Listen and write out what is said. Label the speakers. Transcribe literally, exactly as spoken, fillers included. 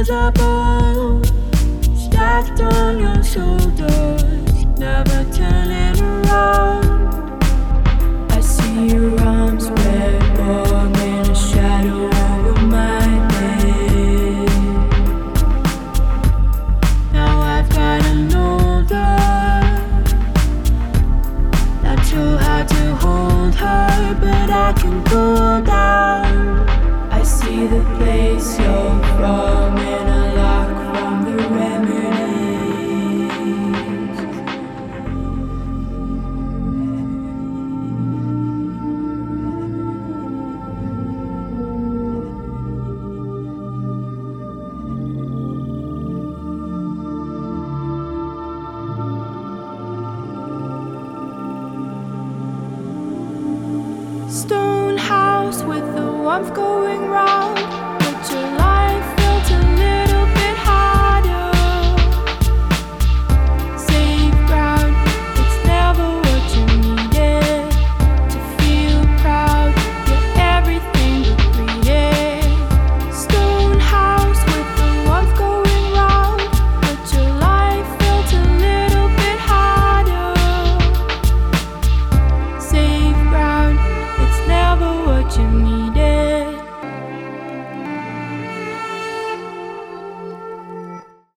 Speaker 1: invisible, stacked on your shoulders, never turning around. I see your arms spread, warm in a shadow over my head. Now I've gotten older, not too hard to hold her, but I can cool down. I see the place you're from in a lock from the remedies. Stone house with the warmth going round.